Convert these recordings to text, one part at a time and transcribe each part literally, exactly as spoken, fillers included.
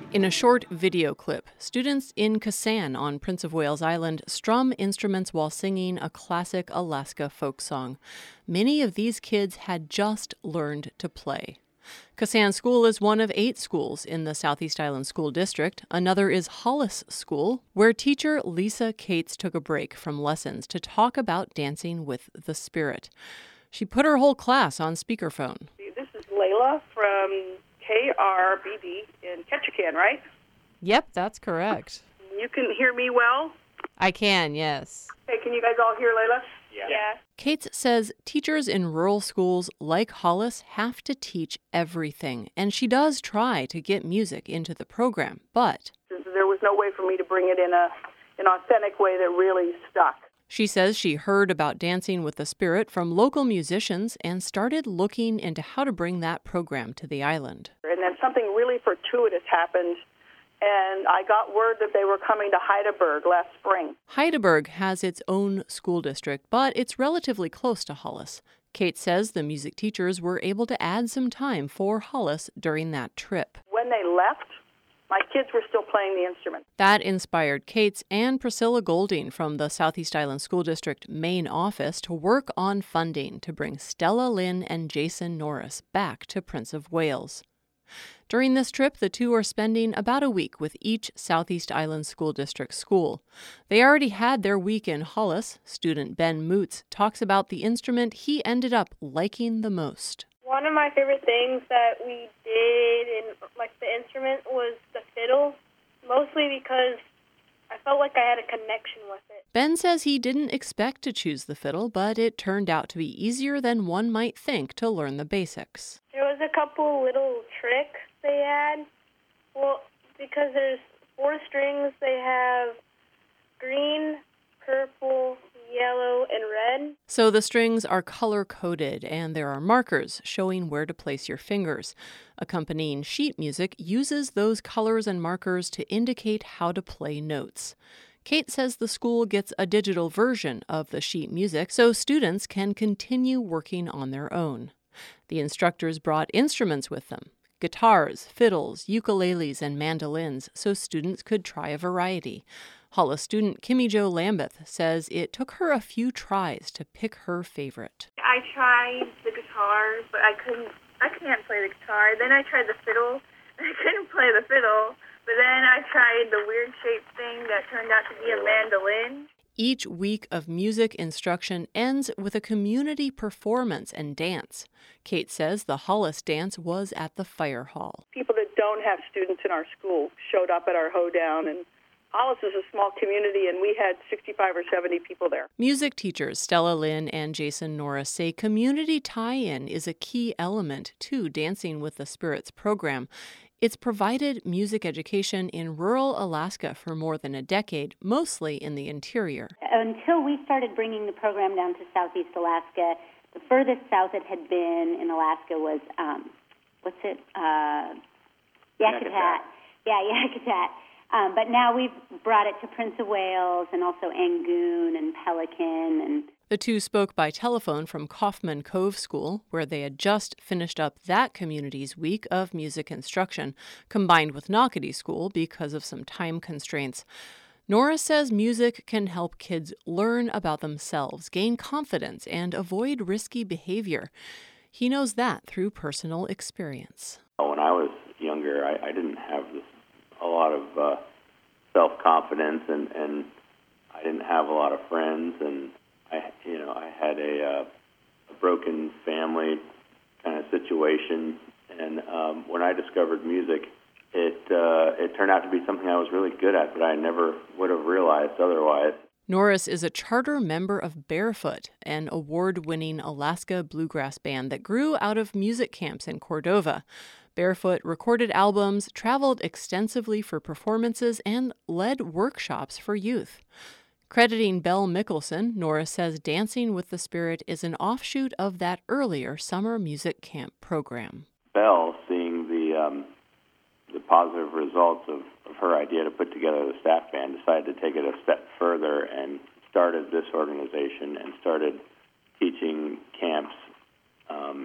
In a short video clip, students in Kasan on Prince of Wales Island strum instruments while singing a classic Alaska folk song. Many of these kids had just learned to play. Kasan School is one of eight schools in the Southeast Island School District. Another is Hollis School, where teacher Lisa Cates took a break from lessons to talk about dancing with the spirit. She put her whole class on speakerphone. This is Layla from K R B D in Ketchikan, right? Yep, that's correct. You can hear me well? I can, yes. Hey, can you guys all hear Layla? Yeah. yeah. Cates says teachers in rural schools like Hollis have to teach everything, and she does try to get music into the program, but there was no way for me to bring it in a an authentic way that really stuck. She says she heard about Dancing with the Spirit from local musicians and started looking into how to bring that program to the island. And then something really fortuitous happened, and I got word that they were coming to Heidelberg last spring. Heidelberg has its own school district, but it's relatively close to Hollis. Kate says the music teachers were able to add some time for Hollis during that trip. When they left, my kids were still playing the instrument. That inspired Cates and Priscilla Golding from the Southeast Island School District main office to work on funding to bring Stella Lynn and Jason Norris back to Prince of Wales. During this trip, the two are spending about a week with each Southeast Island School District school. They already had their week in Hollis. Student Ben Moots talks about the instrument he ended up liking the most. One of my favorite things that we did in like the instrument was the fiddle, mostly because I felt like I had a connection with it. Ben says he didn't expect to choose the fiddle, but it turned out to be easier than one might think to learn the basics. There was a couple little tricks they had. Well, because there's four strings, they have green, purple, yellow, and red. So the strings are color-coded, and there are markers showing where to place your fingers. Accompanying sheet music uses those colors and markers to indicate how to play notes. Kate says the school gets a digital version of the sheet music so students can continue working on their own. The instructors brought instruments with them, guitars, fiddles, ukuleles, and mandolins, so students could try a variety. Hollis student Kimmy Jo Lambeth says it took her a few tries to pick her favorite. I tried the guitar, but I couldn't. I can't play the guitar. Then I tried the fiddle, and I couldn't play the fiddle. But then I tried the weird shaped thing that turned out to be a mandolin. Each week of music instruction ends with a community performance and dance. Kate says the Hollis dance was at the fire hall. People that don't have students in our school showed up at our hoedown, and Hollis is a small community, and we had sixty-five or seventy people there. Music teachers Stella Lynn and Jason Norris say community tie-in is a key element to Dancing with the Spirits program. It's provided music education in rural Alaska for more than a decade, mostly in the interior. Until we started bringing the program down to Southeast Alaska, the furthest south it had been in Alaska was, um, what's it, uh, Yakutat. Yeah, Yakutat. Um, but now we've brought it to Prince of Wales and also Angoon and Pelican. And the two spoke by telephone from Kaufman Cove School, where they had just finished up that community's week of music instruction, combined with Nocatee School because of some time constraints. Norris says music can help kids learn about themselves, gain confidence, and avoid risky behavior. He knows that through personal experience. When I was younger, I, I didn't have this a lot of uh, self-confidence, and, and I didn't have a lot of friends, and I, you know, I had a, uh, a broken family kind of situation, and um, when I discovered music, it uh, it turned out to be something I was really good at, but I never would have realized otherwise. Norris is a charter member of Barefoot, an award-winning Alaska bluegrass band that grew out of music camps in Cordova. Barefoot recorded albums, traveled extensively for performances, and led workshops for youth. Crediting Belle Mickelson, Norris says Dancing with the Spirit is an offshoot of that earlier summer music camp program. Belle, seeing the um, the positive results of, of her idea to put together the staff band, decided to take it a step further and started this organization and started teaching camps um, in the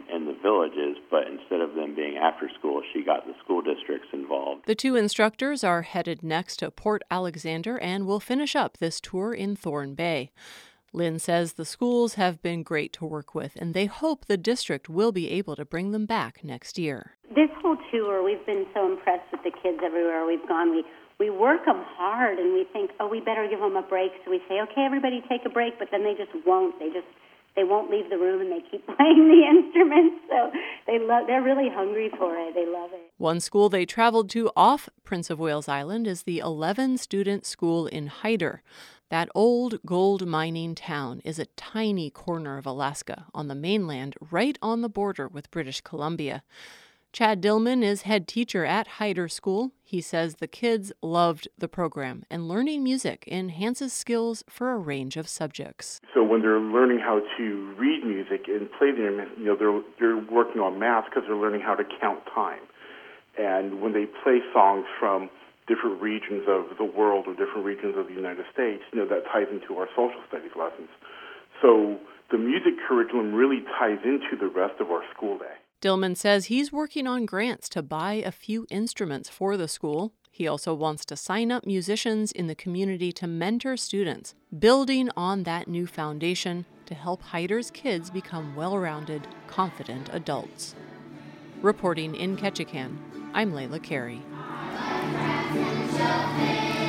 villages, but instead of them being after school, she got the school districts involved. The two instructors are headed next to Port Alexander and will finish up this tour in Thorn Bay. Lynn says the schools have been great to work with, and they hope the district will be able to bring them back next year. This whole tour, we've been so impressed with the kids everywhere we've gone. We we work them hard, and we think, oh, we better give them a break. So we say, okay, everybody take a break, but then they just won't. They just they won't leave the room, and they keep playing the instruments. So they love. They're really hungry for it. They love it. One school they traveled to off Prince of Wales Island is the eleven-student school in Hyder. That old gold mining town is a tiny corner of Alaska on the mainland, right on the border with British Columbia. Chad Dillman is head teacher at Hyder School. He says the kids loved the program, and learning music enhances skills for a range of subjects. So when they're learning how to read music and play the instrument, you know, they're they're working on math because they're learning how to count time. And when they play songs from different regions of the world or different regions of the United States, you know, that ties into our social studies lessons. So the music curriculum really ties into the rest of our school day. Dillman says he's working on grants to buy a few instruments for the school. He also wants to sign up musicians in the community to mentor students, building on that new foundation to help Hyder's kids become well-rounded, confident adults. Reporting in Ketchikan, I'm Layla Carey.